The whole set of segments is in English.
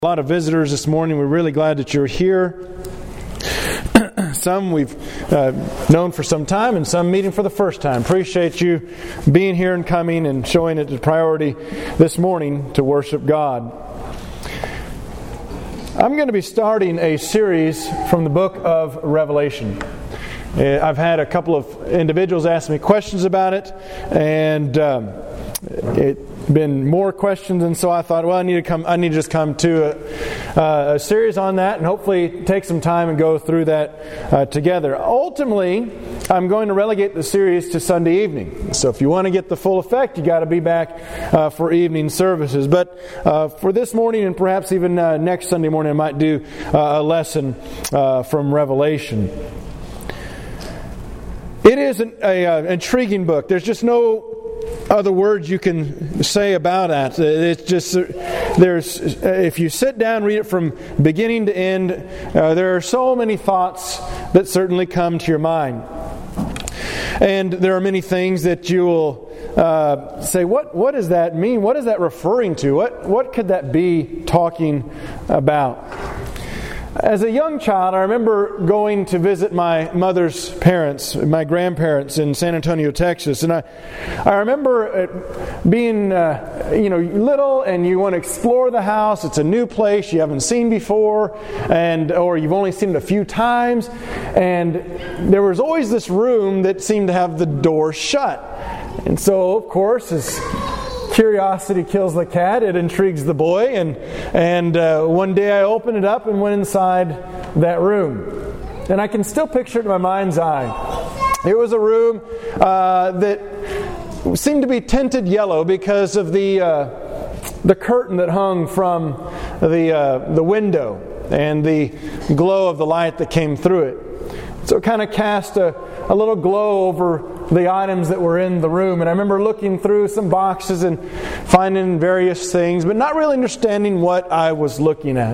A lot of visitors this morning. We're really glad that you're here. Some we've known for some time, and some meeting for the first time. Appreciate you being here and coming and showing it a priority this morning to worship God. I'm going to be starting a series from the book of Revelation. I've had a couple of individuals ask me questions about it, and it's been more questions, and so I thought, well, I need to just come to a series on that, and hopefully take some time and go through that together. Ultimately, I'm going to relegate the series to Sunday evening. So if you want to get the full effect, you got to be back for evening services. But for this morning, and perhaps even next Sunday morning, I might do a lesson from Revelation. It is an intriguing book. There's just no other words you can say about that. It's just, if you sit down and read it from beginning to end, there are so many thoughts that certainly come to your mind. And there are many things that you will say, what does that mean? What is that referring to? What could that be talking about? As a young child, I remember going to visit my mother's parents, my grandparents in San Antonio, Texas. And I remember being little, and you want to explore the house. It's a new place you haven't seen before, or you've only seen it a few times. And there was always this room that seemed to have the door shut. And so, of course, as curiosity kills the cat, it intrigues the boy, and one day I opened it up and went inside that room. And I can still picture it in my mind's eye. It was a room that seemed to be tinted yellow because of the curtain that hung from the window and the glow of the light that came through it. So it kind of cast a little glow over the items that were in the room. And I remember looking through some boxes and finding various things, but not really understanding what I was looking at.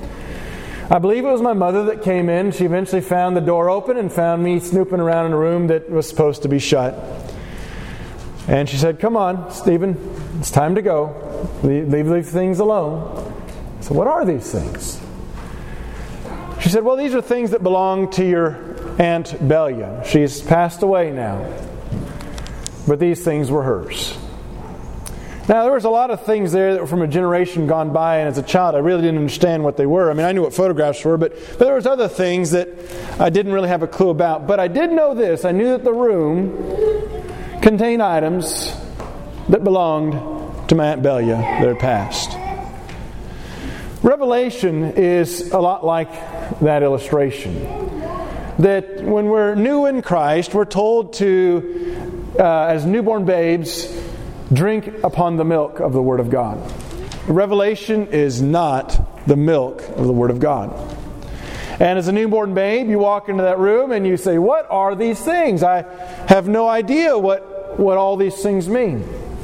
I believe it was my mother that came in. She eventually found the door open and found me snooping around in a room that was supposed to be shut. And she said, "Come on, Stephen, it's time to go. Leave these things alone." So what are these things? She said, "Well, these are things that belong to your Aunt Belia. She's passed away now. But these things were hers." Now, there was a lot of things there that were from a generation gone by, and as a child, I really didn't understand what they were. I mean, I knew what photographs were, but there was other things that I didn't really have a clue about. But I did know this. I knew that the room contained items that belonged to my Aunt Belia that had passed. Revelation is a lot like that illustration. That when we're new in Christ, we're told to, as newborn babes, drink upon the milk of the Word of God. Revelation is not the milk of the Word of God. And as a newborn babe, you walk into that room and you say, "What are these things? I have no idea what all these things mean."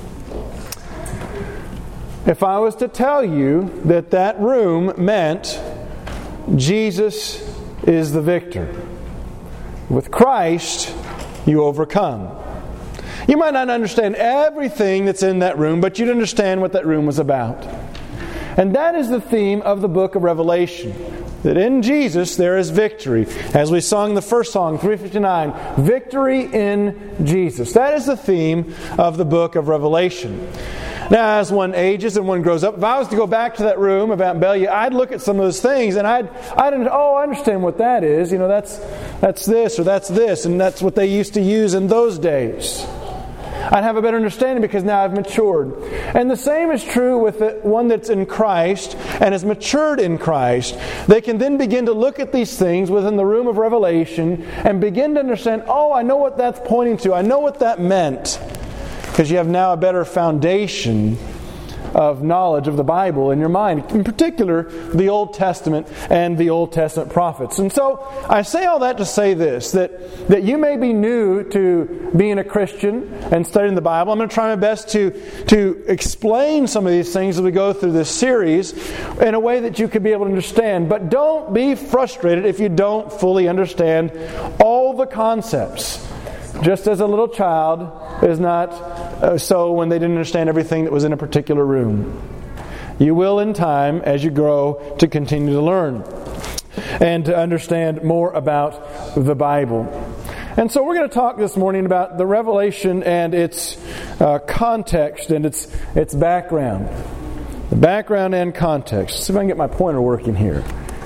If I was to tell you that room meant Jesus is the victor. With Christ, you overcome. You might not understand everything that's in that room, but you'd understand what that room was about. And that is the theme of the book of Revelation. That in Jesus there is victory. As we sung the first song, 359, victory in Jesus. That is the theme of the book of Revelation. Now, as one ages and one grows up, if I was to go back to that room of Aunt Belia, I'd look at some of those things and I understand what that is. You know, that's this or that's this, and that's what they used to use in those days. I'd have a better understanding because now I've matured. And the same is true with the one that's in Christ and has matured in Christ. They can then begin to look at these things within the room of Revelation and begin to understand, I know what that's pointing to. I know what that meant. Because you have now a better foundation of knowledge of the Bible in your mind. In particular, the Old Testament and the Old Testament prophets. And so, I say all that to say this, that you may be new to being a Christian and studying the Bible. I'm going to try my best to explain some of these things as we go through this series in a way that you could be able to understand. But don't be frustrated if you don't fully understand all the concepts. Just as a little child is not so when they didn't understand everything that was in a particular room. You will in time, as you grow, to continue to learn and to understand more about the Bible. And so we're going to talk this morning about the Revelation and its context and its background. The background and context. Let's see if I can get my pointer working here.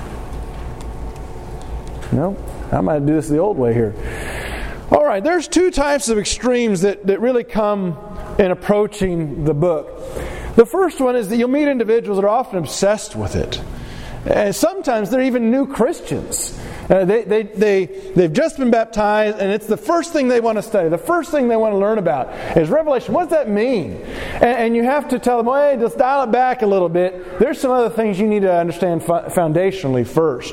No? I might do this the old way here. All right, there's two types of extremes that really come in approaching the book. The first one is that you'll meet individuals that are often obsessed with it. And sometimes they're even new Christians. They've just been baptized, and it's the first thing they want to study. The first thing they want to learn about is Revelation. What does that mean? And you have to tell them, well, hey, just dial it back a little bit. There's some other things you need to understand foundationally first.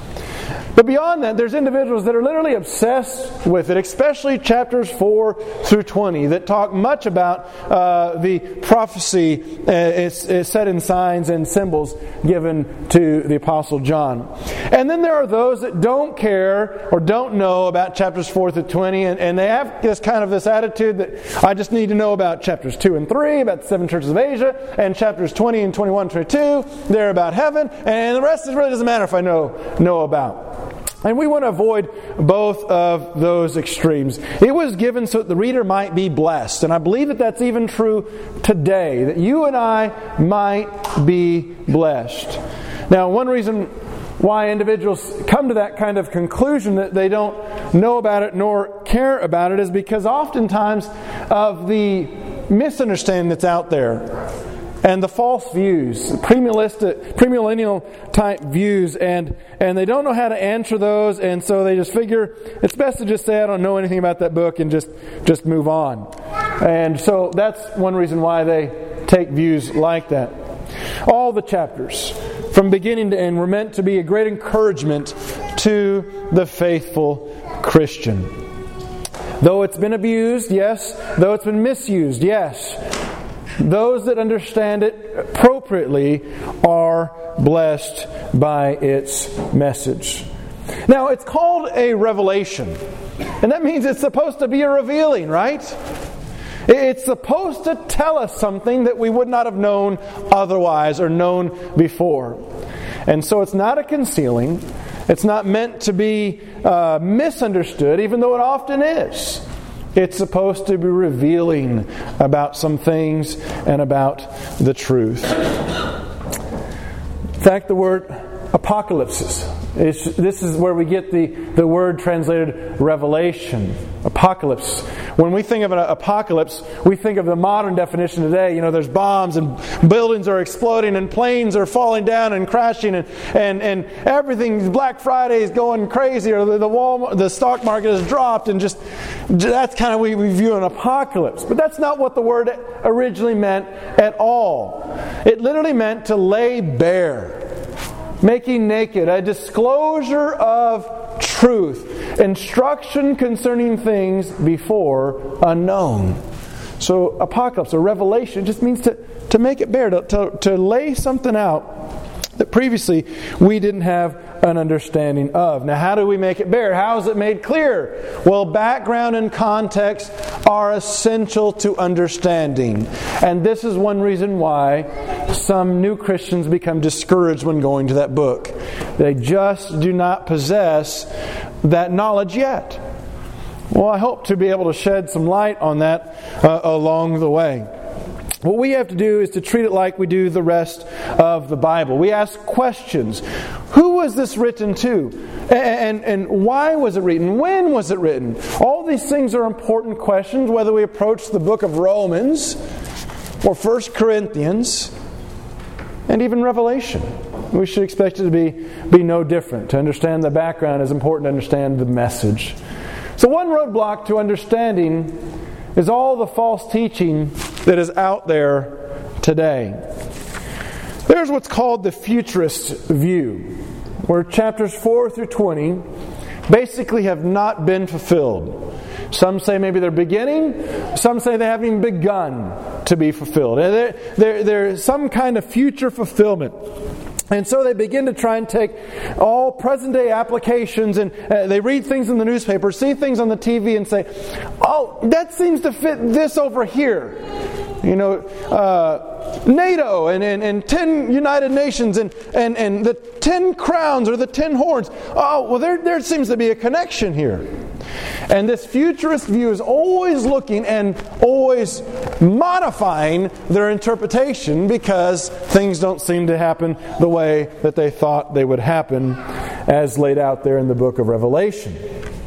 But beyond that, there's individuals that are literally obsessed with it, especially chapters 4 through 20, that talk much about the prophecy it's set in signs and symbols given to the Apostle John. And then there are those that don't care or don't know about chapters 4 through 20, and they have this attitude that I just need to know about chapters 2 and 3, about the 7 churches of Asia, and chapters 20 and 21, 22, they're about heaven, and the rest really doesn't matter if I know about. And we want to avoid both of those extremes. It was given so that the reader might be blessed. And I believe that that's even true today, that you and I might be blessed. Now, one reason why individuals come to that kind of conclusion that they don't know about it nor care about it is because oftentimes of the misunderstanding that's out there. And the false views, premillennial type views, and they don't know how to answer those, and so they just figure it's best to just say I don't know anything about that book and just move on. And so that's one reason why they take views like that. All the chapters, from beginning to end, were meant to be a great encouragement to the faithful Christian. Though it's been abused, yes. Though it's been misused, yes. Those that understand it appropriately are blessed by its message. Now, it's called a revelation. And that means it's supposed to be a revealing, right? It's supposed to tell us something that we would not have known otherwise or known before. And so it's not a concealing. It's not meant to be misunderstood, even though it often is. It's supposed to be revealing about some things and about the truth. In fact, the word apocalypse, this is where we get the word translated revelation. Apocalypse. When we think of an apocalypse, we think of the modern definition today. You know, there's bombs and buildings are exploding and planes are falling down and crashing and everything. Black Friday is going crazy, or the stock market has dropped, and just that's kind of we view an apocalypse. But that's not what the word originally meant at all. It literally meant to lay bare, making naked, a disclosure of truth, instruction concerning things before unknown. So apocalypse or revelation just means to make it bare, to lay something out that previously we didn't have an understanding of. Now, how do we make it bare? How is it made clear? Well, background and context are essential to understanding. And this is one reason why some new Christians become discouraged when going to that book. They just do not possess that knowledge yet. Well, I hope to be able to shed some light on that along the way. What we have to do is to treat it like we do the rest of the Bible. We ask questions. Who was this written to? And why was it written? When was it written? All these things are important questions, whether we approach the book of Romans or 1 Corinthians and even Revelation. We should expect it to be no different. To understand the background is important to understand the message. So one roadblock to understanding is all the false teaching that is out there today. There's what's called the futurist view, where chapters 4 through 20 basically have not been fulfilled. Some say maybe they're beginning. Some say they haven't even begun to be fulfilled. There's some kind of future fulfillment. And so they begin to try and take all present-day applications, and they read things in the newspaper, see things on the TV, and say, oh, that seems to fit this over here. NATO and 10 United Nations and the 10 crowns or the 10 horns. Oh, well, there seems to be a connection here. And this futurist view is always looking and always modifying their interpretation because things don't seem to happen the way that they thought they would happen as laid out there in the book of Revelation.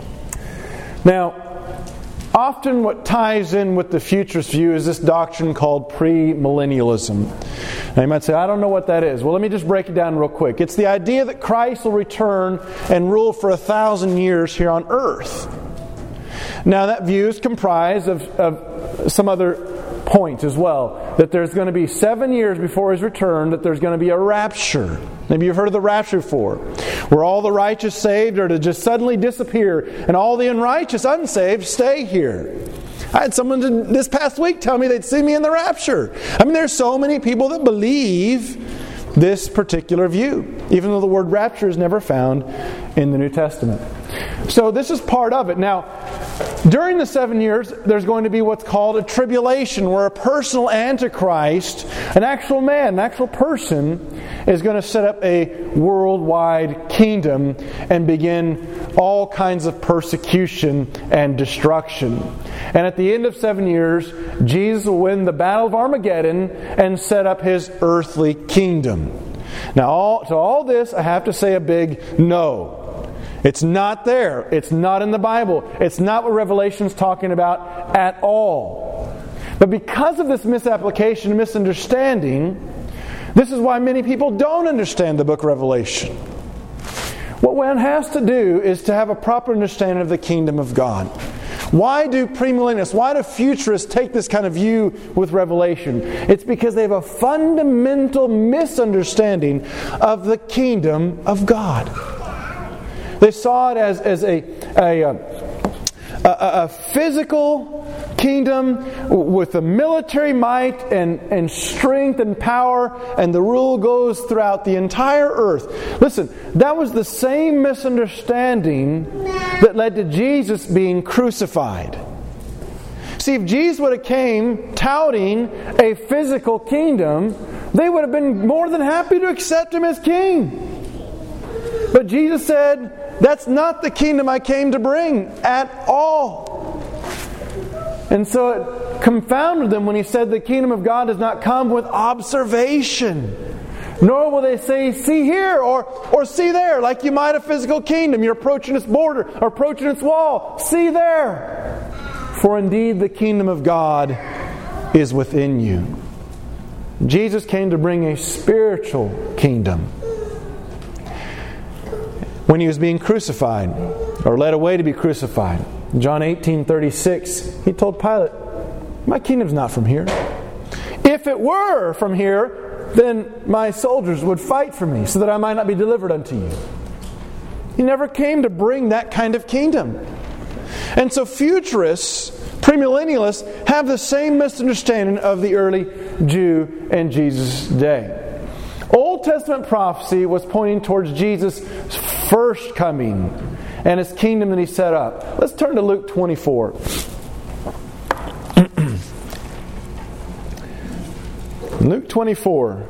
Now, often what ties in with the futurist view is this doctrine called premillennialism. Now you might say, I don't know what that is. Well, let me just break it down real quick. It's the idea that Christ will return and rule for 1,000 years here on earth. Now that view is comprised of some other points as well. That there's going to be 7 years before His return, that there's going to be a rapture. Maybe you've heard of the rapture before. Where all the righteous saved are to just suddenly disappear and all the unrighteous, unsaved, stay here. I had someone this past week tell me they'd see me in the rapture. I mean, there's so many people that believe this particular view, even though the word rapture is never found in the New Testament. So this is part of it. Now, during the 7 years, there's going to be what's called a tribulation, where a personal antichrist, an actual man, an actual person, is going to set up a worldwide kingdom and begin all kinds of persecution and destruction. And at the end of 7 years, Jesus will win the Battle of Armageddon and set up His earthly kingdom. Now, to all this, I have to say a big no. It's not there. It's not in the Bible. It's not what Revelation's talking about at all. But because of this misapplication and misunderstanding, this is why many people don't understand the book of Revelation. What one has to do is to have a proper understanding of the kingdom of God. Why do premillennialists, why do futurists take this kind of view with Revelation? It's because they have a fundamental misunderstanding of the kingdom of God. They saw it as a physical kingdom with a military might and strength and power, and the rule goes throughout the entire earth. Listen, that was the same misunderstanding that led to Jesus being crucified. See, if Jesus would have came touting a physical kingdom, they would have been more than happy to accept Him as king. But Jesus said, that's not the kingdom I came to bring at all. And so it confounded them when He said the kingdom of God does not come with observation. Nor will they say, see here or see there, like you might a physical kingdom. You're approaching its border or approaching its wall. See there. For indeed the kingdom of God is within you. Jesus came to bring a spiritual kingdom. When He was being crucified, or led away to be crucified, John 18:36, He told Pilate, my kingdom's not from here. If it were from here, then my soldiers would fight for me, so that I might not be delivered unto you. He never came to bring that kind of kingdom. And so futurists, premillennialists, have the same misunderstanding of the early Jew in Jesus' day. Old Testament prophecy was pointing towards Jesus' first coming and His kingdom that He set up. Let's turn to Luke 24. Luke 24.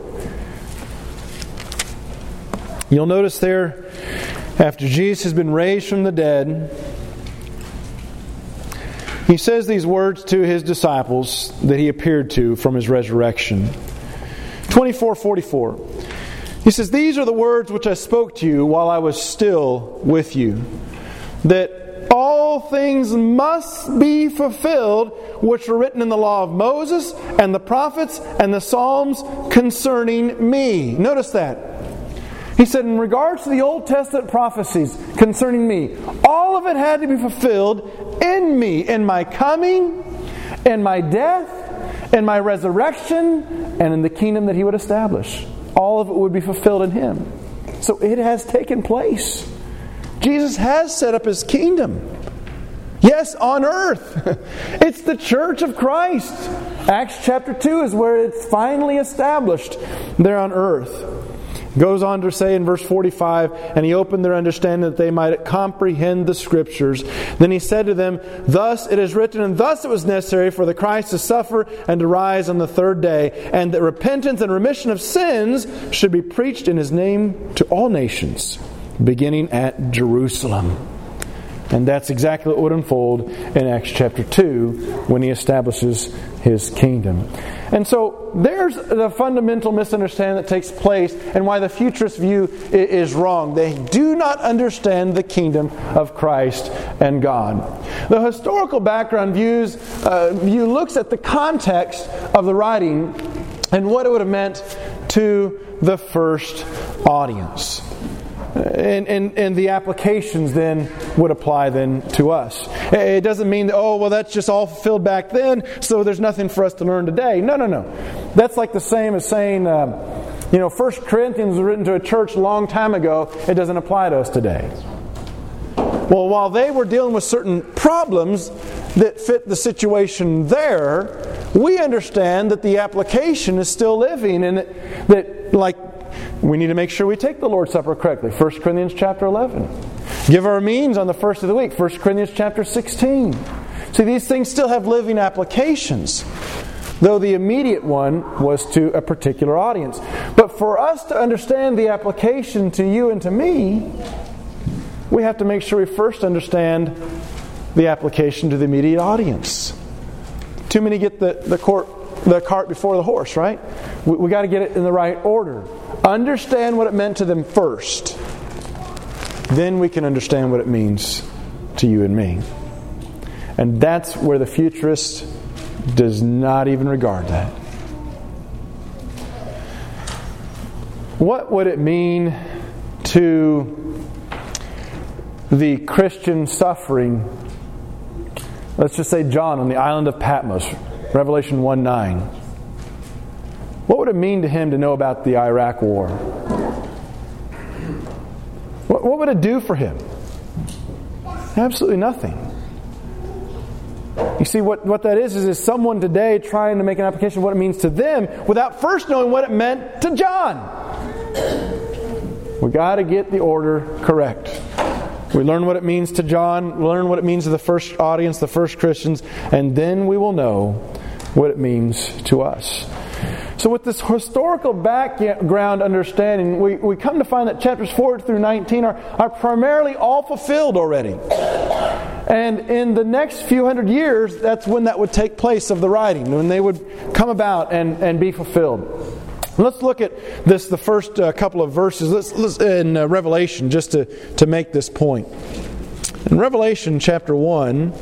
You'll notice there, after Jesus has been raised from the dead, He says these words to His disciples that He appeared to from His resurrection. 24:44. He says, these are the words which I spoke to you while I was still with you, that all things must be fulfilled which were written in the law of Moses and the prophets and the Psalms concerning me. Notice that. He said, in regards to the Old Testament prophecies concerning me, all of it had to be fulfilled in me, in my coming, in my death, in my resurrection, and in the kingdom that He would establish. All of it would be fulfilled in Him. So it has taken place. Jesus has set up His kingdom. Yes, on earth. It's the church of Christ. Acts chapter 2 is where it's finally established there on earth. Goes on to say in verse 45, and He opened their understanding that they might comprehend the Scriptures. Then He said to them, thus it is written, and thus it was necessary for the Christ to suffer and to rise on the third day, and that repentance and remission of sins should be preached in His name to all nations, beginning at Jerusalem. And that's exactly what would unfold in Acts chapter 2 when He establishes His kingdom. And so there's the fundamental misunderstanding that takes place and why the futurist view is wrong. They do not understand the kingdom of Christ and God. The historical background view looks at the context of the writing and what it would have meant to the first audience. And the applications then would apply then to us. It doesn't mean that, that's just all fulfilled back then, so there's nothing for us to learn today. No. That's like the same as saying, 1 Corinthians was written to a church a long time ago. It doesn't apply to us today. Well, while they were dealing with certain problems that fit the situation there, we understand that the application is still living, and that like, we need to make sure we take the Lord's Supper correctly. 1 Corinthians chapter 11. Give our means on the first of the week. 1 Corinthians chapter 16. See, these things still have living applications, though the immediate one was to a particular audience. But for us to understand the application to you and to me, we have to make sure we first understand the application to the immediate audience. Too many get the cart before the horse, right? We got to get it in the right order. Understand what it meant to them first. Then we can understand what it means to you and me. And that's where the futurist does not even regard that. What would it mean to the Christian suffering? Let's just say John on the island of Patmos, Revelation 1:9. What would it mean to him to know about the Iraq War? What would it do for him? Absolutely nothing. You see, what that is someone today trying to make an application of what it means to them without first knowing what it meant to John. We got to get the order correct. We learn what it means to John, learn what it means to the first audience, the first Christians, and then we will know what it means to us. So with this historical background understanding, we come to find that chapters 4 through 19 are primarily all fulfilled already. And in the next few hundred years, that's when that would take place of the writing, when they would come about and be fulfilled. Let's look at this, the first couple of verses. Let's in Revelation, just to make this point. In Revelation chapter 1,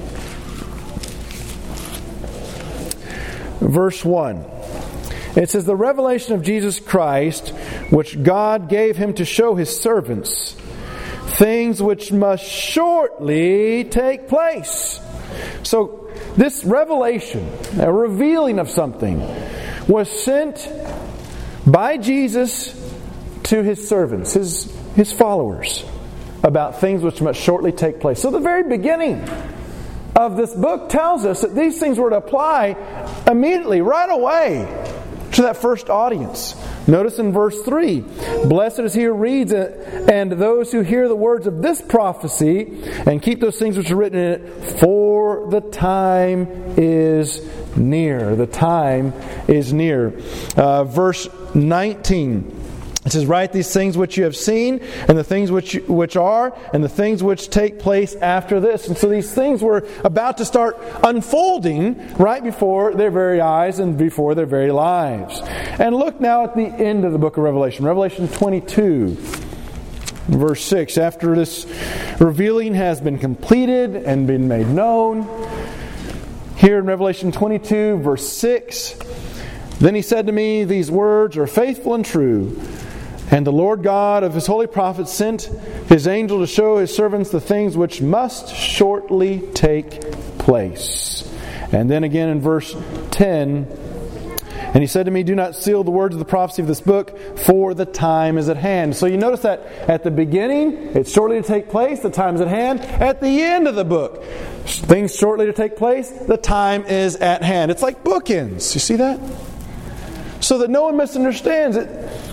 verse 1. It says, the revelation of Jesus Christ, which God gave Him to show His servants, things which must shortly take place. So, this revelation, a revealing of something, was sent by Jesus to His servants, His followers, about things which must shortly take place. So the very beginning of this book tells us that these things were to apply immediately, right away, to that first audience. Notice in verse 3, blessed is he who reads it, and those who hear the words of this prophecy, and keep those things which are written in it, for the time is near. The time is near. Verse 19. It says, write these things which you have seen, and the things which are, and the things which take place after this. And so these things were about to start unfolding right before their very eyes and before their very lives. And look now at the end of the book of Revelation. Revelation 22, verse 6. After this revealing has been completed and been made known, here in Revelation 22, verse 6, then he said to me, these words are faithful and true. And the Lord God of His holy prophets sent His angel to show His servants the things which must shortly take place. And then again in verse 10, and He said to me, do not seal the words of the prophecy of this book, for the time is at hand. So you notice that at the beginning, it's shortly to take place, the time is at hand. At the end of the book, things shortly to take place, the time is at hand. It's like bookends. You see that? So that no one misunderstands it.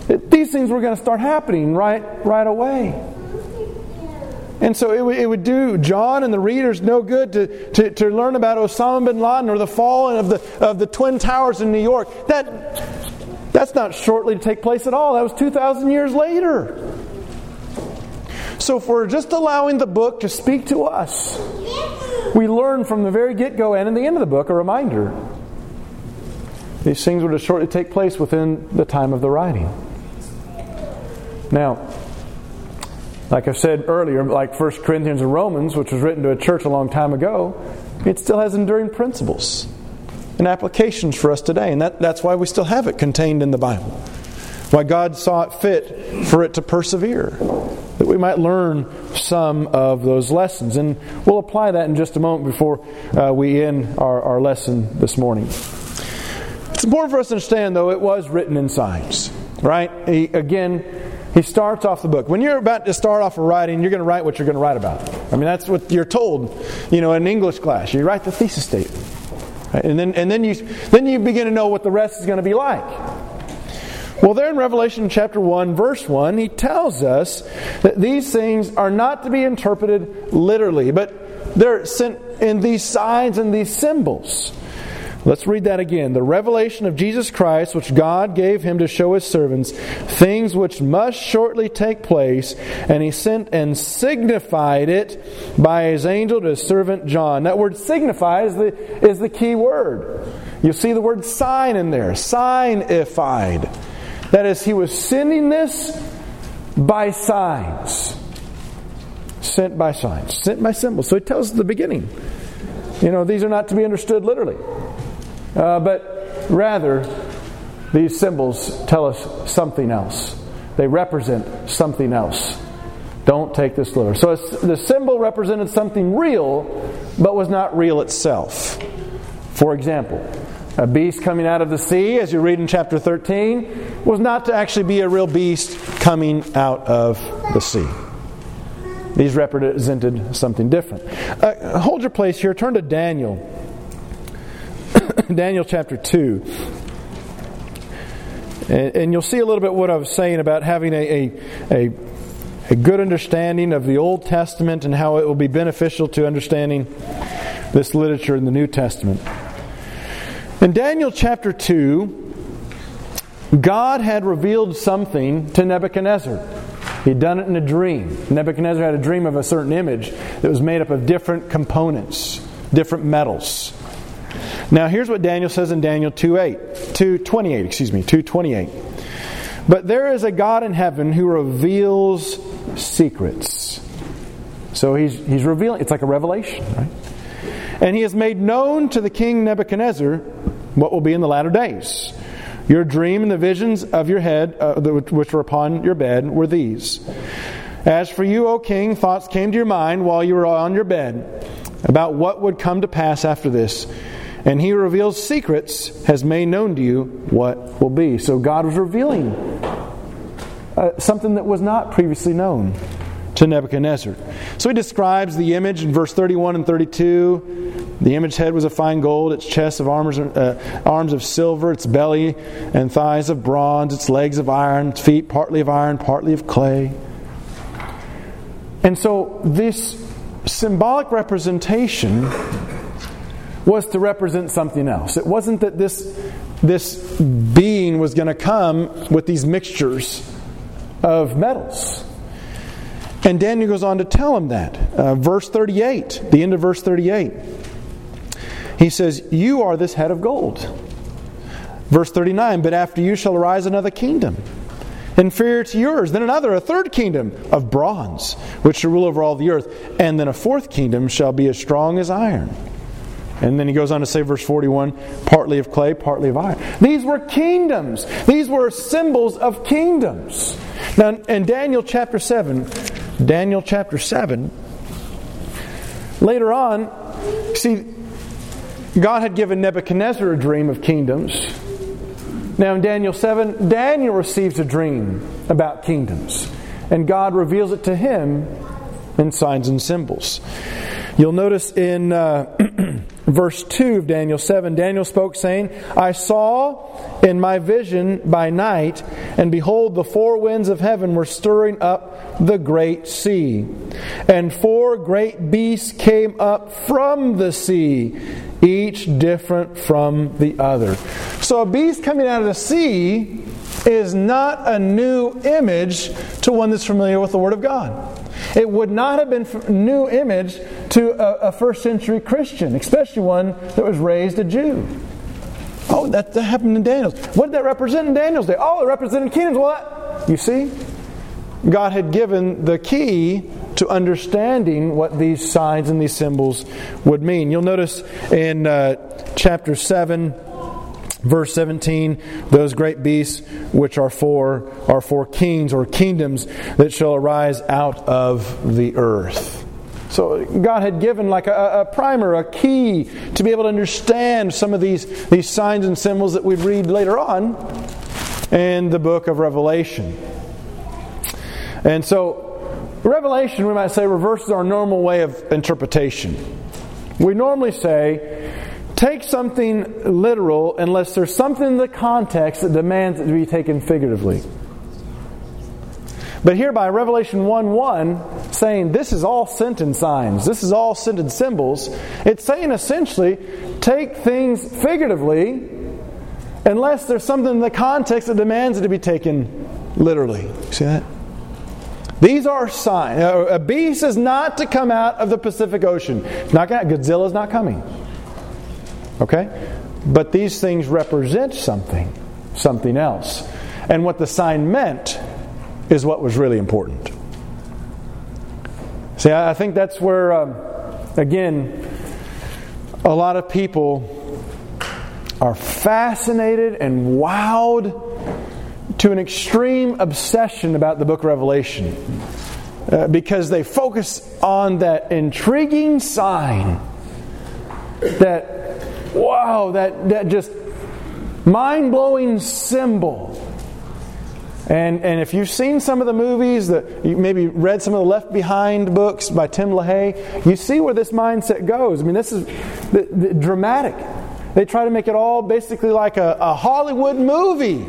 These things were going to start happening right away. And so it would do John and the readers no good to learn about Osama bin Laden or the fall of the Twin Towers in New York. That's not shortly to take place at all. That was 2,000 years later. So if we're just allowing the book to speak to us, we learn from the very get-go and in the end of the book a reminder. These things were to shortly take place within the time of the writing. Now, like I said earlier, like 1 Corinthians and Romans, which was written to a church a long time ago, it still has enduring principles and applications for us today. And that's why we still have it contained in the Bible. Why God saw it fit for it to persevere. That we might learn some of those lessons. And we'll apply that in just a moment before we end our lesson this morning. It's important for us to understand, though, it was written in signs. Right? He starts off the book. When you're about to start off a writing, you're going to write what you're going to write about. I mean, that's what you're told, in English class. You write the thesis statement. Right? And then you begin to know what the rest is going to be like. Well, there in Revelation chapter 1, verse 1, he tells us that these things are not to be interpreted literally, but they're sent in these signs and these symbols. Let's read that again. The revelation of Jesus Christ, which God gave Him to show His servants, things which must shortly take place, and He sent and signified it by His angel to His servant John. That word signify is the key word. You'll see the word sign in there. Signified. That is, He was sending this by signs. Sent by signs. Sent by symbols. So He tells us at the beginning. These are not to be understood literally. But rather, these symbols tell us something else. They represent something else. Don't take this literally. So the symbol represented something real, but was not real itself. For example, a beast coming out of the sea, as you read in chapter 13, was not to actually be a real beast coming out of the sea. These represented something different. Hold your place here. Turn to Daniel. Daniel chapter 2. And you'll see a little bit what I was saying about having a good understanding of the Old Testament and how it will be beneficial to understanding this literature in the New Testament. In Daniel chapter 2, God had revealed something to Nebuchadnezzar. He'd done it in a dream. Nebuchadnezzar had a dream of a certain image that was made up of different components, different metals. Now here's what Daniel says in Daniel 2:28. But there is a God in heaven who reveals secrets. So he's revealing. It's like a revelation, right? And He has made known to the king Nebuchadnezzar what will be in the latter days. Your dream and the visions of your head, which were upon your bed, were these. As for you, O king, thoughts came to your mind while you were on your bed about what would come to pass after this. And He reveals secrets, has made known to you what will be. So God was revealing something that was not previously known to Nebuchadnezzar. So He describes the image in verse 31 and 32. The image head was of fine gold, its chest of arms of silver, its belly and thighs of bronze, its legs of iron, its feet partly of iron, partly of clay. And so this symbolic representation was to represent something else. It wasn't that this being was going to come with these mixtures of metals. And Daniel goes on to tell him that. Verse 38, the end of verse 38. He says, you are this head of gold. Verse 39, but after you shall arise another kingdom, inferior to yours, then another, a third kingdom of bronze, which shall rule over all the earth. And then a fourth kingdom shall be as strong as iron. And then he goes on to say, verse 41, partly of clay, partly of iron. These were kingdoms. These were symbols of kingdoms. Now, in Daniel chapter 7, later on, see, God had given Nebuchadnezzar a dream of kingdoms. Now in Daniel 7, Daniel receives a dream about kingdoms. And God reveals it to him in signs and symbols. You'll notice in verse 2 of Daniel 7, Daniel spoke, saying, I saw in my vision by night, and behold, the four winds of heaven were stirring up the great sea. And four great beasts came up from the sea, each different from the other. So a beast coming out of the sea is not a new image to one that's familiar with the Word of God. It would not have been a new image to a first century Christian, especially one that was raised a Jew. Oh, that happened in Daniel's. What did that represent in Daniel's day? Oh, it represented kingdoms. Well, you see, God had given the key to understanding what these signs and these symbols would mean. You'll notice in chapter 7, verse 17, those great beasts which are four kings or kingdoms that shall arise out of the earth. So God had given like a primer, a key to be able to understand some of these signs and symbols that we read later on in the book of Revelation. And so Revelation, we might say, reverses our normal way of interpretation. We normally say, take something literal unless there's something in the context that demands it to be taken figuratively. But here by Revelation 1:1, saying this is all sent in signs, this is all sent in symbols, it's saying essentially, take things figuratively unless there's something in the context that demands it to be taken literally. See that? These are signs. A beast is not to come out of the Pacific Ocean. Godzilla's not coming. Okay? But these things represent something else. And what the sign meant is what was really important. See, I think that's where, again, a lot of people are fascinated and wowed to an extreme obsession about the book of Revelation. Because they focus on that intriguing sign, that just mind-blowing symbol. And if you've seen some of the movies, that you maybe read some of the Left Behind books by Tim LaHaye, you see where this mindset goes. I mean, this is the dramatic. They try to make it all basically like a Hollywood movie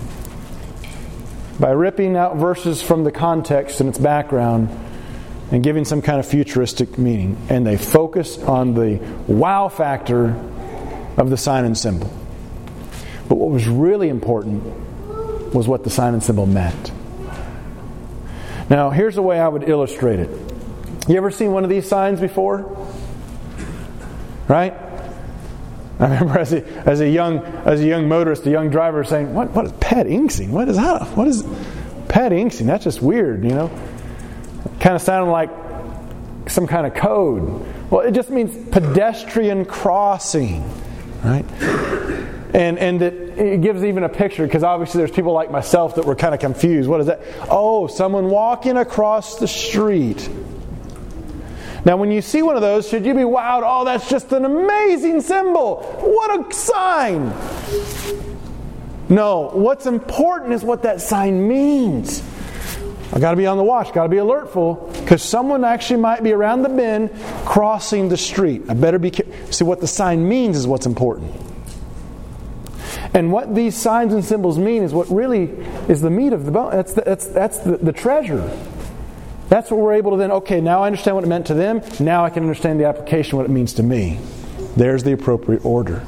by ripping out verses from the context and its background and giving some kind of futuristic meaning. And they focus on the wow factor of the sign and symbol. But what was really important was what the sign and symbol meant. Now, here's the way I would illustrate it. You ever seen one of these signs before? Right? I remember as a young motorist, a young driver saying, "What is pet inksing? What is that? What is pet inksing? That's just weird, you know." Kind of sounded like some kind of code. Well, it just means pedestrian crossing, right? And it gives even a picture, because obviously there's people like myself that were kind of confused. What is that? Oh, someone walking across the street. Now, when you see one of those, should you be wowed? Oh, that's just an amazing symbol. What a sign. No, what's important is what that sign means. I've got to be on the watch, got to be alertful, because someone actually might be around the bend crossing the street. I better be careful. See, what the sign means is what's important. And what these signs and symbols mean is what really is the meat of the bone. That's the treasure. That's what we're able to then, okay, now I understand what it meant to them. Now I can understand the application, what it means to me. There's the appropriate order.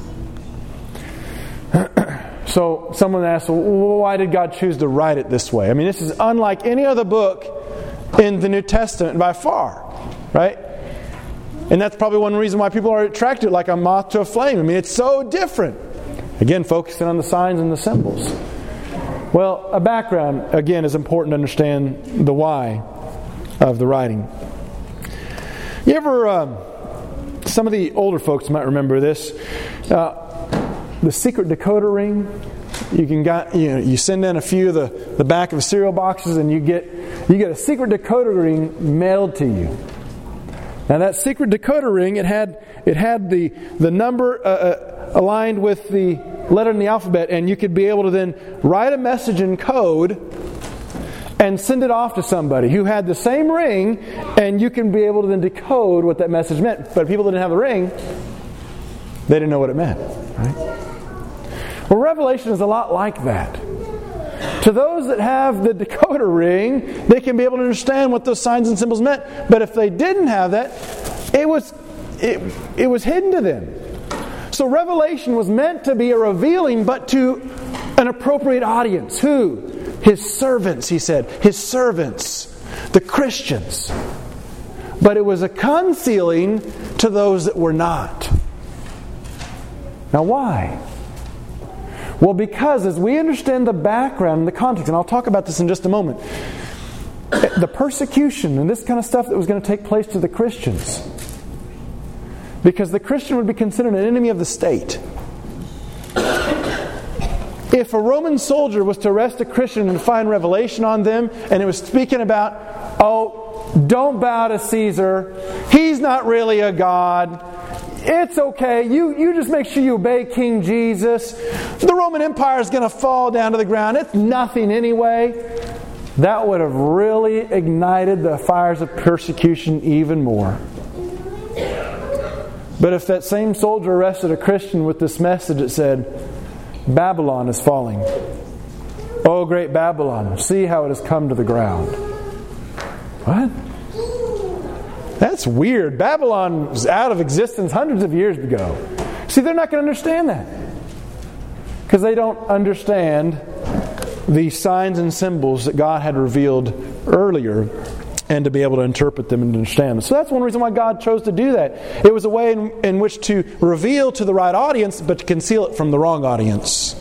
So someone asked, well, why did God choose to write it this way? I mean, this is unlike any other book in the New Testament by far, right? And that's probably one reason why people are attracted like a moth to a flame. I mean, it's so different. Again, focusing on the signs and the symbols. Well, a background, again, is important to understand the why of the writing. You ever, some of the older folks might remember this, the secret decoder ring. You send in a few of the back of cereal boxes, and you get a secret decoder ring mailed to you. Now that secret decoder ring, it had the number aligned with the letter in the alphabet, and you could be able to then write a message in code and send it off to somebody who had the same ring, and you can be able to then decode what that message meant. But people that didn't have the ring, They didn't know what it meant. Right? Well, Revelation is a lot like that. To those that have the decoder ring, they can be able to understand what those signs and symbols meant. But if they didn't have that, it was hidden to them. So Revelation was meant to be a revealing, but to an appropriate audience. Who? His servants, he said. His servants. The Christians. But it was a concealing to those that were not. Now why? Well, because as we understand the background and the context, and I'll talk about this in just a moment, the persecution and this kind of stuff that was going to take place to the Christians. Because the Christian would be considered an enemy of the state. If a Roman soldier was to arrest a Christian and find revelation on them, and it was speaking about, don't bow to Caesar, he's not really a god, it's okay, you just make sure you obey King Jesus, the Roman Empire is going to fall down to the ground, it's nothing anyway, that would have really ignited the fires of persecution even more. But if that same soldier arrested a Christian with this message that said, Babylon is falling. Oh, great Babylon, see how it has come to the ground. What? That's weird. Babylon was out of existence hundreds of years ago. See, they're not going to understand that. Because they don't understand the signs and symbols that God had revealed earlier, and to be able to interpret them and understand them. So that's one reason why God chose to do that. It was a way in which to reveal to the right audience, but to conceal it from the wrong audience.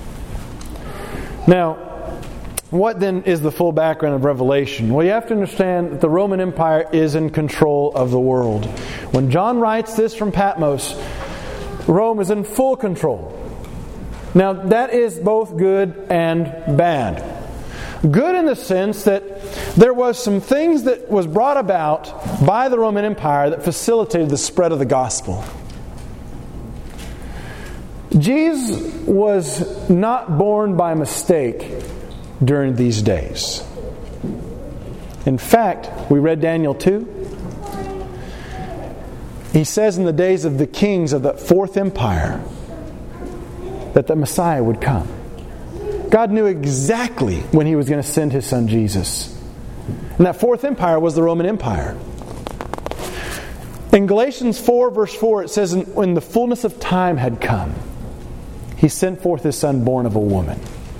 Now, what then is the full background of Revelation? Well, you have to understand that the Roman Empire is in control of the world. When John writes this from Patmos, Rome is in full control. Now, that is both good and bad. Good in the sense that there was some things that was brought about by the Roman Empire that facilitated the spread of the gospel. Jesus was not born by mistake during these days. In fact, we read Daniel 2. He says in the days of the kings of the Fourth Empire that the Messiah would come. God knew exactly when He was going to send His Son Jesus. And that Fourth Empire was the Roman Empire. In Galatians 4 verse 4 it says, when the fullness of time had come, He sent forth His Son born of a woman.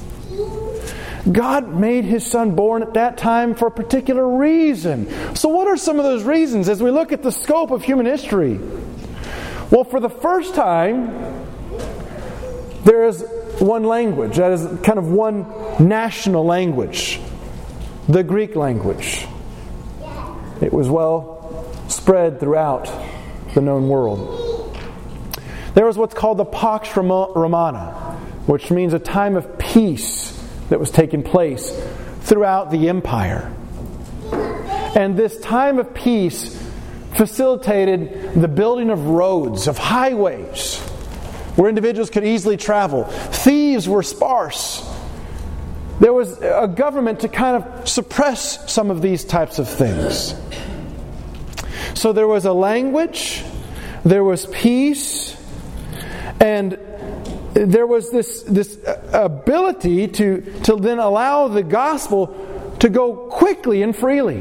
God made His Son born at that time for a particular reason. So what are some of those reasons as we look at the scope of human history? Well, for the first time, there is one language. That is kind of one national language. The Greek language. It was well spread throughout the known world. There was what's called the Pax Romana, which means a time of peace that was taking place throughout the empire. And this time of peace facilitated the building of roads, of highways, where individuals could easily travel. Thieves were sparse. There was a government to kind of suppress some of these types of things. So there was a language, there was peace, and there was this ability to then allow the gospel to go quickly and freely.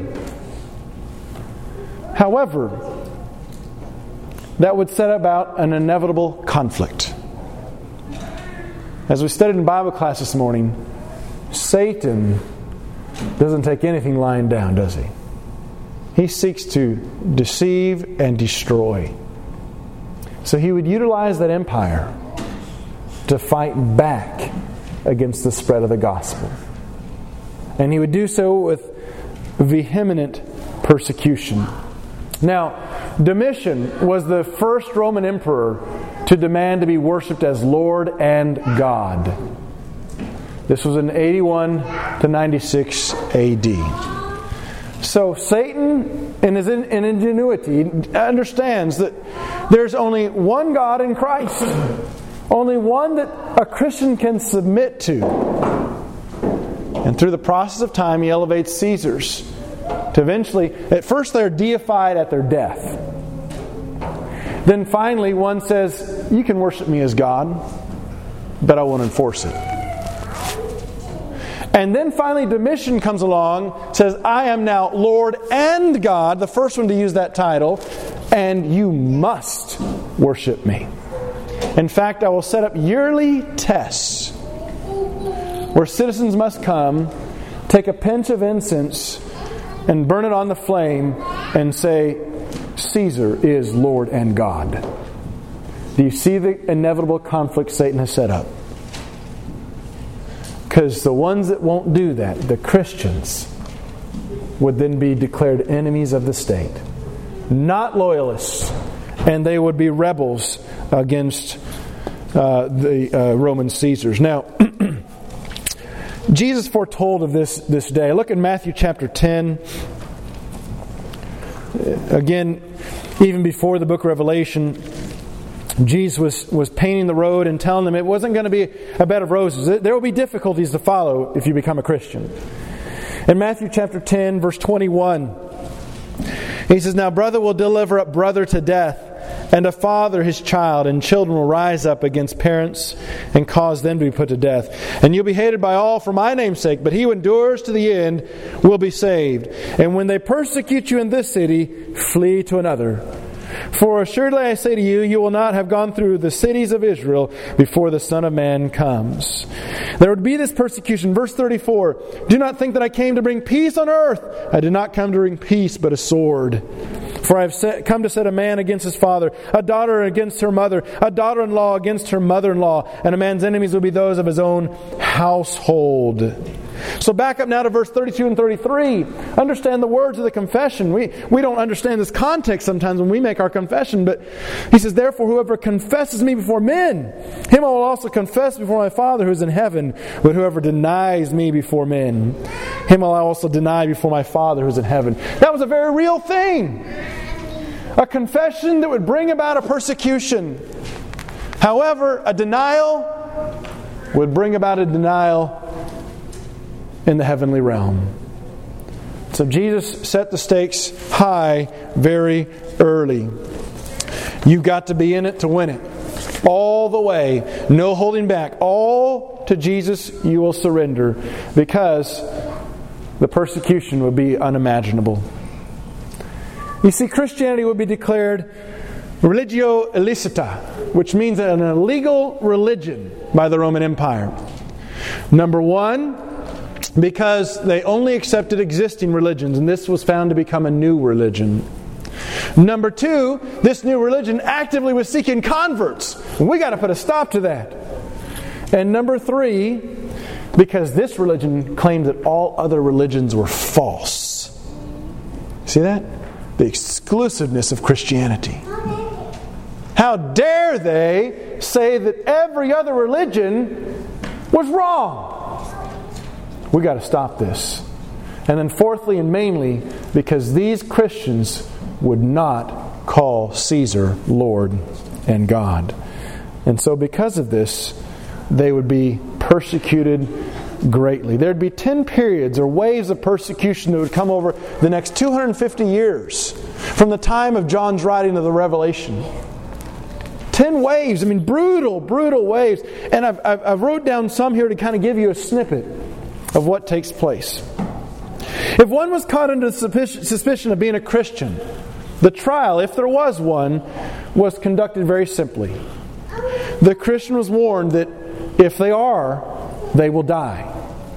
However, that would set about an inevitable conflict. As we studied in Bible class this morning, Satan doesn't take anything lying down, does he? He seeks to deceive and destroy. So he would utilize that empire to fight back against the spread of the gospel. And he would do so with vehement persecution. Now, Domitian was the first Roman emperor to demand to be worshipped as Lord and God. This was in 81 to 96 AD. So Satan, in his ingenuity, understands that there's only one God in Christ. Only one that a Christian can submit to. And through the process of time, he elevates Caesars to eventually, at first they're deified at their death. Then finally one says, you can worship me as God, but I won't enforce it. And then finally Domitian comes along, says, I am now Lord and God, the first one to use that title, and you must worship me. In fact, I will set up yearly tests where citizens must come, take a pinch of incense, and burn it on the flame and say, Caesar is Lord and God. Do you see the inevitable conflict Satan has set up? Because the ones that won't do that, the Christians, would then be declared enemies of the state, not loyalists, and they would be rebels against the Roman Caesars. Now, Jesus foretold of this day. Look in Matthew chapter 10. Again, even before the book of Revelation, Jesus was painting the road and telling them it wasn't going to be a bed of roses. There will be difficulties to follow if you become a Christian. In Matthew chapter 10, verse 21, He says, Now brother will deliver up brother to death, and a father his child, and children will rise up against parents and cause them to be put to death. And you'll be hated by all for my name's sake, but he who endures to the end will be saved. And when they persecute you in this city, flee to another. For assuredly I say to you, you will not have gone through the cities of Israel before the Son of Man comes. There would be this persecution. Verse 34, Do not think that I came to bring peace on earth. I did not come to bring peace, but a sword. For I have come to set a man against his father, a daughter against her mother, a daughter-in-law against her mother-in-law, and a man's enemies will be those of his own household. So back up now to verse 32 and 33. Understand the words of the confession. We don't understand this context sometimes when we make our confession, but he says, Therefore whoever confesses me before men, him I will also confess before my Father who is in heaven. But whoever denies me before men, him I will also deny before my Father who is in heaven. That was a very real thing. A confession that would bring about a persecution. However, a denial would bring about a denial in the heavenly realm. So Jesus set the stakes high very early. You've got to be in it to win it. All the way. No holding back. All to Jesus you will surrender, because the persecution would be unimaginable. You see, Christianity would be declared religio illicita, which means an illegal religion by the Roman Empire. Number one, because they only accepted existing religions, and this was found to become a new religion. Number two, this new religion actively was seeking converts. And we got to put a stop to that. And number three, because this religion claimed that all other religions were false. See that? The exclusiveness of Christianity. How dare they say that every other religion was wrong? We got to stop this. And then fourthly and mainly, because these Christians would not call Caesar Lord and God. And so because of this, they would be persecuted greatly. There'd be 10 periods or waves of persecution that would come over the next 250 years from the time of John's writing of the Revelation. 10 waves, brutal waves. And I've wrote down some here to kind of give you a snippet of what takes place. If one was caught under suspicion of being a Christian, the trial, if there was one, was conducted very simply. The Christian was warned that if they are, they will die.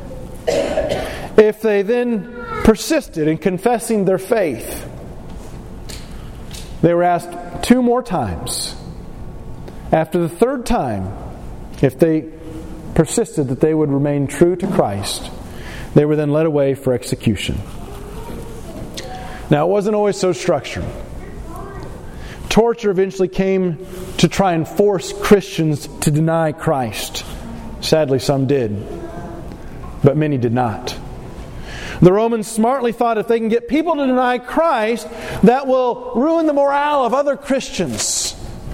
If they then persisted in confessing their faith, they were asked 2 more times. After the 3rd time, if they persisted that they would remain true to Christ, they were then led away for execution. Now, it wasn't always so structured. Torture eventually came to try and force Christians to deny Christ. Sadly, some did, but many did not. The Romans smartly thought if they can get people to deny Christ, that will ruin the morale of other Christians,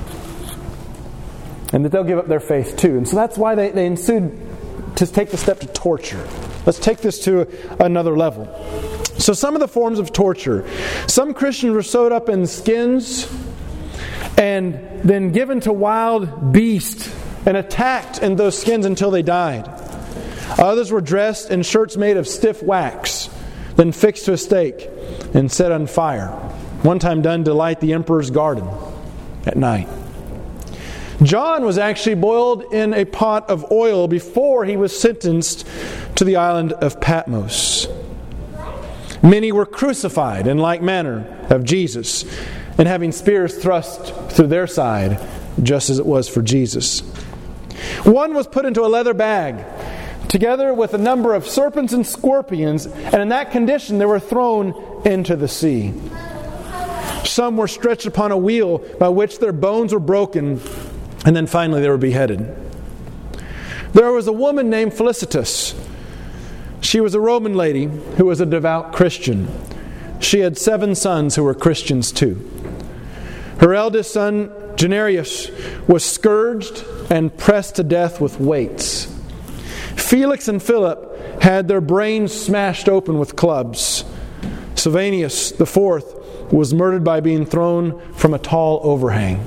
and that they'll give up their faith too. And so that's why they ensued to take the step to torture. Let's take this to another level. So some of the forms of torture. Some Christians were sewed up in skins and then given to wild beasts and attacked in those skins until they died. Others were dressed in shirts made of stiff wax, then fixed to a stake and set on fire, one time done to light the emperor's garden at night. John was actually boiled in a pot of oil before he was sentenced to the island of Patmos. Many were crucified in like manner of Jesus, and having spears thrust through their side, just as it was for Jesus. One was put into a leather bag, together with a number of serpents and scorpions, and in that condition they were thrown into the sea. Some were stretched upon a wheel by which their bones were broken, and then finally they were beheaded. There was a woman named Felicitas. She was a Roman lady who was a devout Christian. She had 7 sons who were Christians too. Her eldest son, Janarius, was scourged and pressed to death with weights. Felix and Philip had their brains smashed open with clubs. Sylvanus IV was murdered by being thrown from a tall overhang.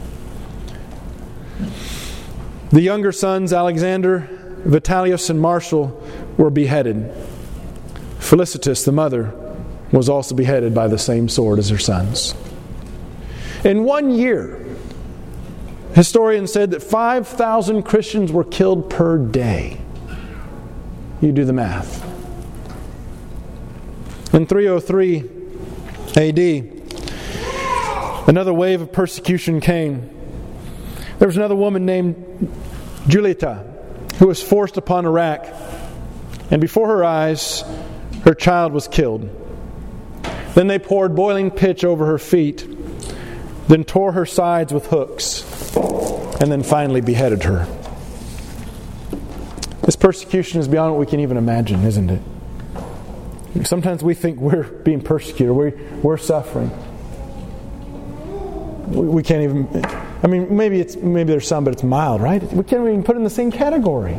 The younger sons, Alexander, Vitellius, and Martial, were beheaded. Felicitas, the mother, was also beheaded by the same sword as her sons. In 1 year, historians said that 5,000 Christians were killed per day. You do the math. In 303 AD, another wave of persecution came. There was another woman named Julieta who was forced upon a rack, and before her eyes, her child was killed. Then they poured boiling pitch over her feet, then tore her sides with hooks, and then finally beheaded her. This persecution is beyond what we can even imagine, isn't it? Sometimes we think we're being persecuted, we're suffering. We can't even... I mean, maybe there's some, but it's mild, right? We can't even put it in the same category.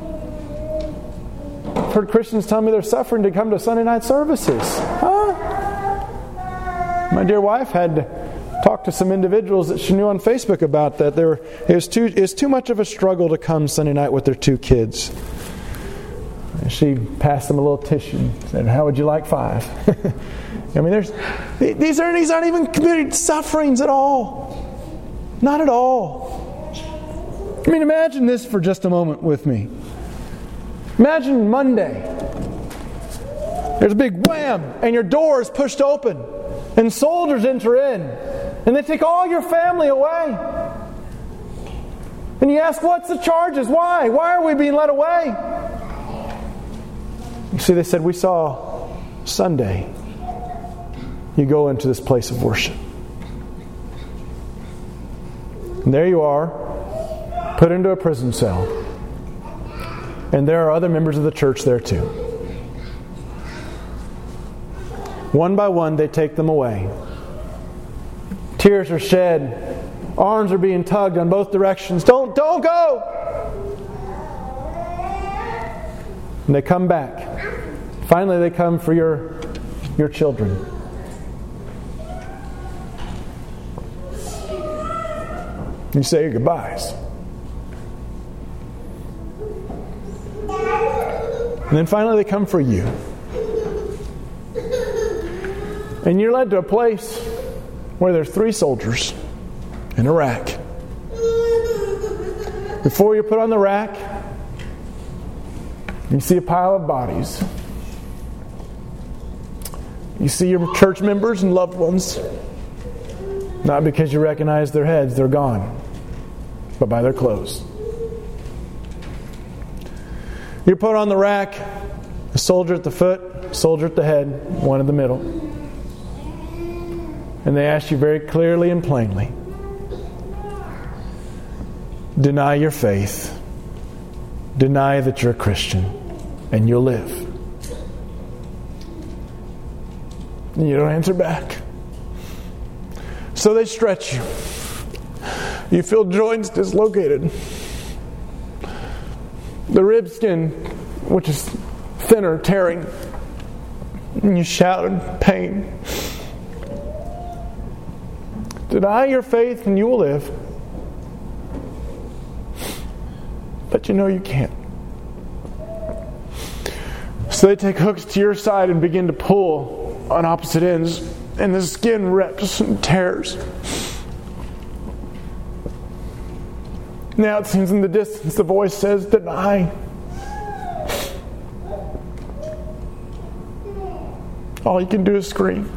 I've heard Christians tell me they're suffering to come to Sunday night services. Huh? My dear wife had to talk to some individuals that she knew on Facebook about that. It was too much of a struggle to come Sunday night with their 2 kids. And she passed them a little tissue and said, "How would you like 5?" I mean, these aren't even committed sufferings at all. Not at all. I mean, imagine this for just a moment with me. Imagine Monday. There's a big wham, and your door is pushed open, and soldiers enter in, and they take all your family away. And you ask, what's the charges? Why? Why are we being led away? You see, they said, we saw Sunday. You go into this place of worship. And there you are, put into a prison cell. And there are other members of the church there too. One by one, they take them away. Tears are shed. Arms are being tugged in both directions. Don't go! And they come back. Finally, they come for your children. You say your goodbyes. And then finally they come for you. And you're led to a place where there's 3 soldiers in a rack. Before you're put on the rack, you see a pile of bodies. You see your church members and loved ones. Not because you recognize their heads, they're gone, but by their clothes. You're put on the rack, a soldier at the foot, a soldier at the head, one in the middle. And they ask you very clearly and plainly, deny your faith, deny that you're a Christian, and you'll live. And you don't answer back. So they stretch you. You feel joints dislocated. The rib skin, which is thinner, tearing. And you shout in pain. Deny your faith and you will live. But you know you can't. So they take hooks to your side and begin to pull on opposite ends, and the skin rips and tears. Now it seems in the distance the voice says, deny. All you can do is scream.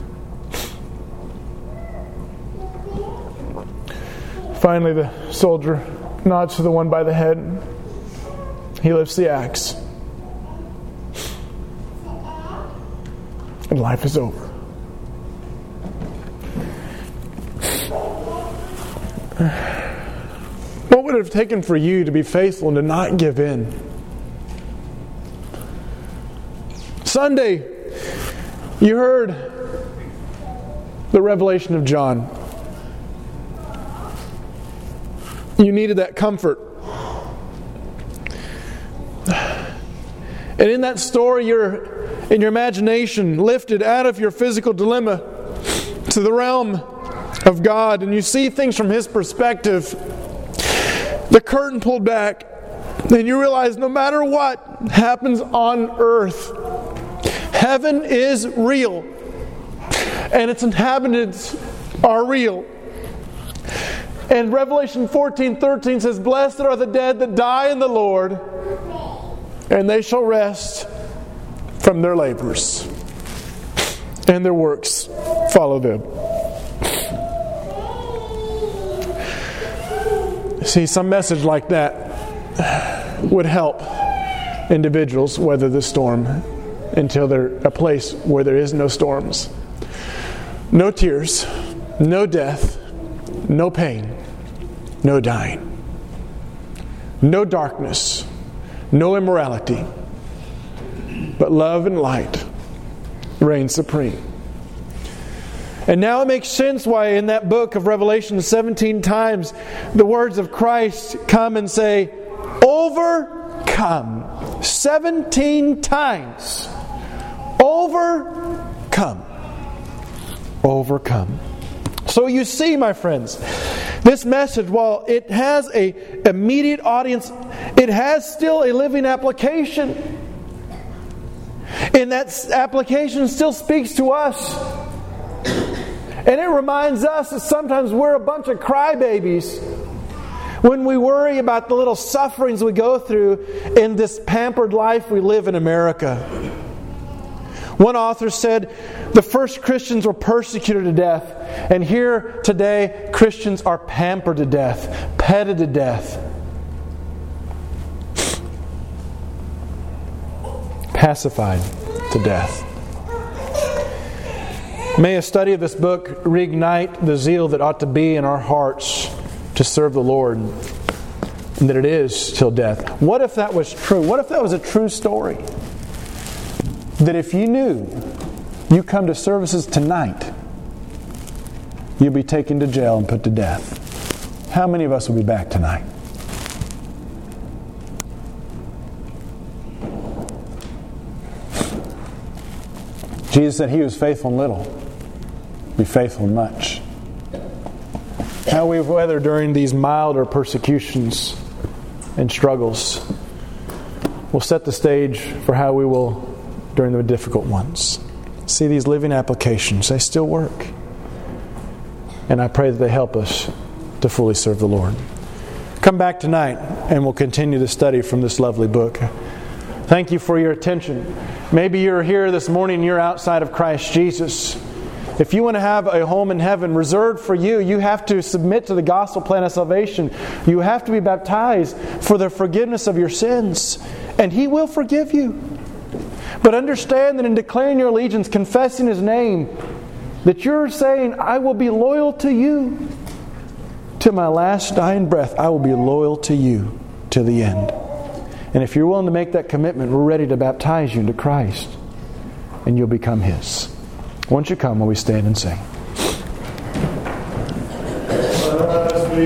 Finally, the soldier nods to the one by the head. He lifts the axe. And life is over. What would it have taken for you to be faithful and to not give in? Sunday, you heard the revelation of John. You needed that comfort. And in that story, you're in your imagination lifted out of your physical dilemma to the realm of God, and you see things from His perspective. The curtain pulled back, and you realize no matter what happens on earth, heaven is real, and its inhabitants are real. And Revelation 14:13 says, "Blessed are the dead that die in the Lord, and they shall rest from their labors, and their works follow them." See, some message like that would help individuals weather the storm until they're a place where there is no storms. No tears, no death, no pain, no dying, no darkness, no immorality, but love and light reign supreme. And now it makes sense why in that book of Revelation 17 times the words of Christ come and say, overcome. 17 times. Overcome. Overcome. So you see, my friends, this message, while it has an immediate audience, it has still a living application. And that application still speaks to us. And it reminds us that sometimes we're a bunch of crybabies when we worry about the little sufferings we go through in this pampered life we live in America. One author said, the first Christians were persecuted to death, and here today Christians are pampered to death, petted to death, pacified to death. May a study of this book reignite the zeal that ought to be in our hearts to serve the Lord, and that it is till death. What if that was true? What if that was a true story? That if you knew you come to services tonight, you'll be taken to jail and put to death. How many of us will be back tonight? Jesus said, "He who is faithful in little, be faithful in much." How we weather during these milder persecutions and struggles will set the stage for how we will during the difficult ones. See, these living applications, they still work. And I pray that they help us to fully serve the Lord. Come back tonight and we'll continue the study from this lovely book. Thank you for your attention. Maybe you're here this morning and you're outside of Christ Jesus. If you want to have a home in heaven reserved for you, you have to submit to the gospel plan of salvation. You have to be baptized for the forgiveness of your sins. And He will forgive you. But understand that in declaring your allegiance, confessing His name, that you're saying, I will be loyal to you. To my last dying breath, I will be loyal to you to the end. And if you're willing to make that commitment, we're ready to baptize you into Christ. And you'll become His. Won't you come while we stand and sing?